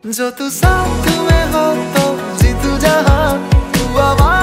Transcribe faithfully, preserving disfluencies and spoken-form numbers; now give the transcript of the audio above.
जो तू साथ में हो तो जीतू जहां, तू आवाज